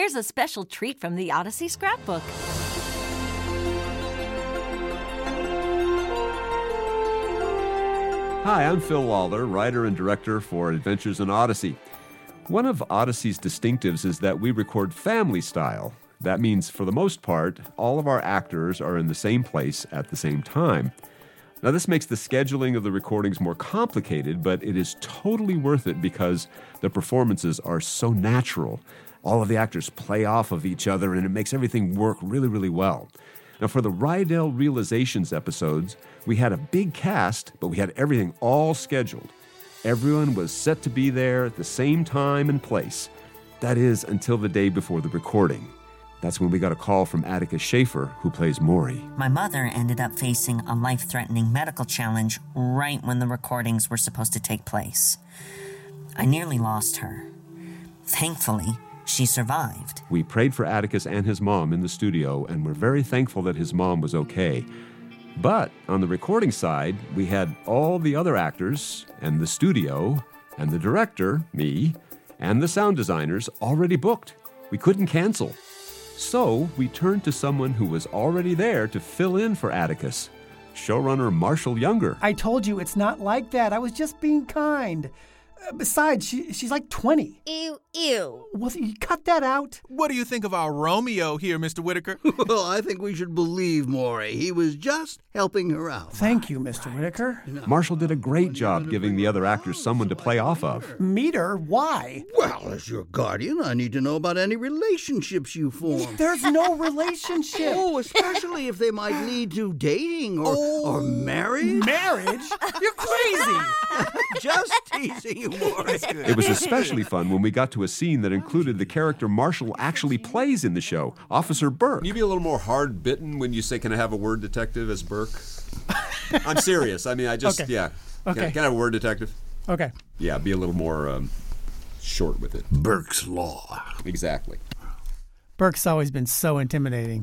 here's a special treat from the Odyssey scrapbook. Hi, I'm Phil Lawler, writer and director for Adventures in Odyssey. One of Odyssey's distinctives is that we record family style. That means, for the most part, all of our actors are in the same place at the same time. Now, this makes the scheduling of the recordings more complicated, but it is totally worth it because the performances are so natural. All of the actors play off of each other, and it makes everything work really, really well. Now, for the Rydell Realizations episodes, we had a big cast, but we had everything all scheduled. Everyone was set to be there at the same time and place. That is, until the day before the recording. That's when we got a call from Atticus Shaffer, who plays Maury. My mother ended up facing a life-threatening medical challenge right when the recordings were supposed to take place. I nearly lost her. Thankfully, she survived. We prayed for Atticus and his mom in the studio, and we're very thankful that his mom was okay. But on the recording side, we had all the other actors, and the studio, and the director, me, and the sound designers already booked. We couldn't cancel. So we turned to someone who was already there to fill in for Atticus, showrunner Marshall Younger. I told you it's not like that. I was just being kind. Besides, she's like 20. Ew. Well, you cut that out. What do you think of our Romeo here, Mr. Whitaker? Well, I think we should believe Maury. He was just helping her out. Thank you, Mr. Whitaker. Marshall did a great job giving the other actors someone to play off of. Meter? Why? Well, as your guardian, I need to know about any relationships you form. There's no relationship. Oh, especially if they might lead to dating or marriage. Marriage? You're crazy. Just teasing you, Maury. It was especially fun when we got to a scene that included the character Marshall actually plays in the show, Officer Burke. Can you be a little more hard-bitten when you say, can I have a word detective as Burke? I'm serious. I mean, Okay. yeah. Okay. Can I have a word detective? Okay. Yeah, be a little more short with it. Burke's Law. Exactly. Burke's always been so intimidating.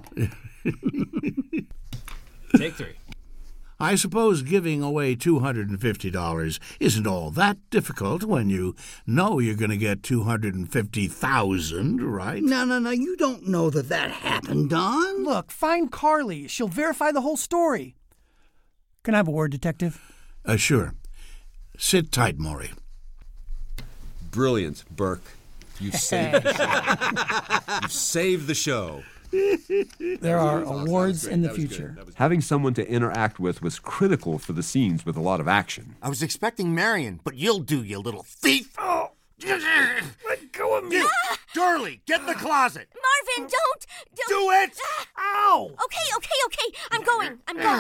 Take three. I suppose giving away $250 isn't all that difficult when you know you're going to get $250,000, right? No. You don't know that happened, Don. Look, find Carly. She'll verify the whole story. Can I have a word, Detective? Sure. Sit tight, Maury. Brilliant, Burke. You've saved the show. You've saved the show. There are awards in the future. Having someone to interact with was critical for the scenes with a lot of action. I was expecting Marion, but you'll do, you little thief. Oh. Let go of me. Durley, get in the closet. Marvin, don't. Do it. Ow. Okay. I'm going.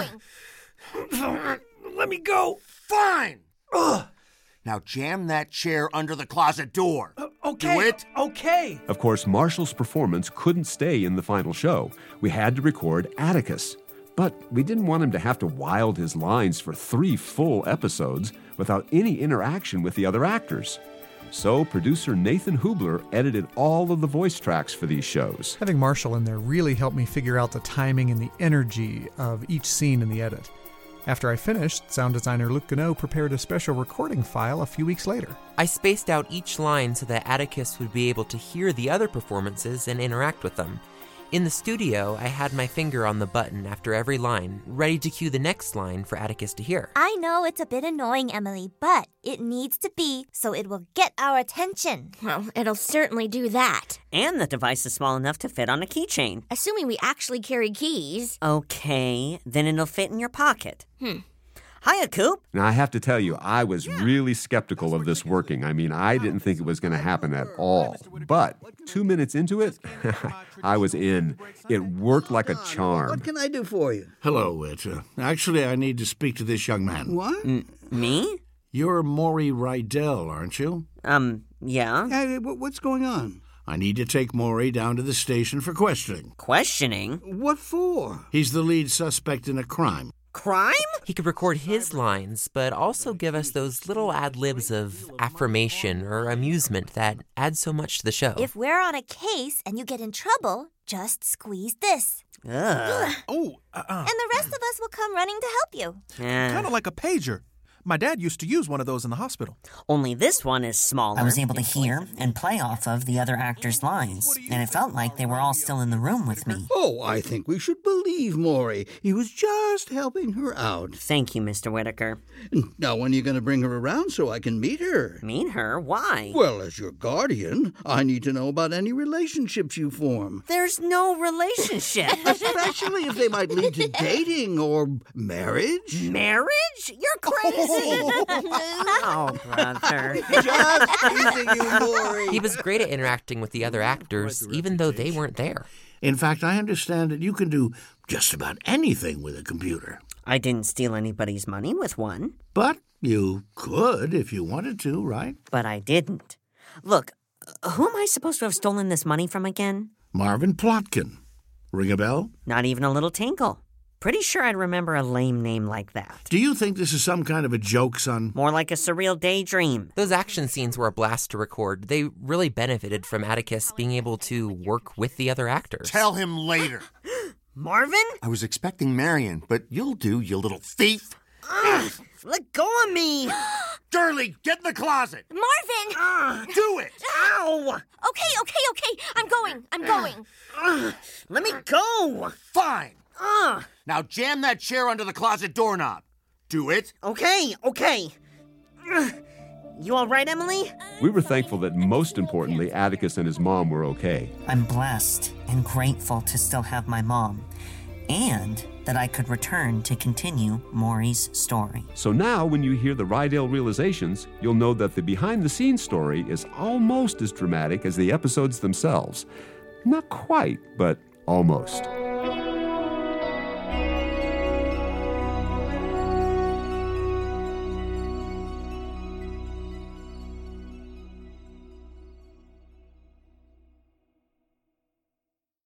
Let me go. Fine. Now jam that chair under the closet door. Okay. Do it. Okay. Of course, Marshall's performance couldn't stay in the final show. We had to record Atticus. But we didn't want him to have to wild his lines for 3 full episodes without any interaction with the other actors. So producer Nathan Hubler edited all of the voice tracks for these shows. Having Marshall in there really helped me figure out the timing and the energy of each scene in the edit. After I finished, sound designer Luke Gano prepared a special recording file a few weeks later. I spaced out each line so that Atticus would be able to hear the other performances and interact with them. In the studio, I had my finger on the button after every line, ready to cue the next line for Atticus to hear. I know it's a bit annoying, Emily, but it needs to be so it will get our attention. Well, it'll certainly do that. And the device is small enough to fit on a keychain. Assuming we actually carry keys. Okay, then it'll fit in your pocket. Hiya, Coop. Now, I have to tell you, I was really skeptical of this working. I mean, I didn't think it was going to happen at all. But 2 minutes into it, I was in. It worked like a charm. What can I do for you? Hello, Whit. Actually, I need to speak to this young man. What? Me? You're Maury Rydell, aren't you? Yeah. What's going on? I need to take Maury down to the station for questioning. Questioning? What for? He's the lead suspect in a crime. Crime? He could record his lines, but also give us those little ad-libs of affirmation or amusement that add so much to the show. If we're on a case and you get in trouble, just squeeze this. Ugh. Oh, And the rest of us will come running to help you. Kind of like a pager. My dad used to use one of those in the hospital. Only this one is smaller. I was able to hear and play off of the other actors' lines, and it felt like they were all still in the room with me. Oh, I think we should believe Maury. He was just helping her out. Thank you, Mr. Whitaker. Now, when are you going to bring her around so I can meet her? Meet her? Why? Well, as your guardian, I need to know about any relationships you form. There's no relationship. Especially if they might lead to dating or marriage. Marriage? You're crazy. Oh, brother. Just teasing you, Maury. He was great at interacting with the other actors, even though they weren't there. In fact, I understand that you can do just about anything with a computer. I didn't steal anybody's money with one. But you could if you wanted to, right? But I didn't. Look, who am I supposed to have stolen this money from again? Marvin Plotkin. Ring a bell? Not even a little tinkle. Pretty sure I'd remember a lame name like that. Do you think this is some kind of a joke, son? More like a surreal daydream. Those action scenes were a blast to record. They really benefited from Atticus being able to work with the other actors. Tell him later. Marvin? I was expecting Marion, but you'll do, you little thief. Let go of me! Durley, get in the closet! Marvin! Do it! Ow! Okay. I'm going. Let me go! Fine! Now jam that chair under the closet doorknob. Do it. Okay. You all right, Emily? We were thankful that most importantly, Atticus and his mom were okay. I'm blessed and grateful to still have my mom, and that I could return to continue Maury's story. So now, when you hear the Rydell realizations, you'll know that the behind-the-scenes story is almost as dramatic as the episodes themselves. Not quite, but almost.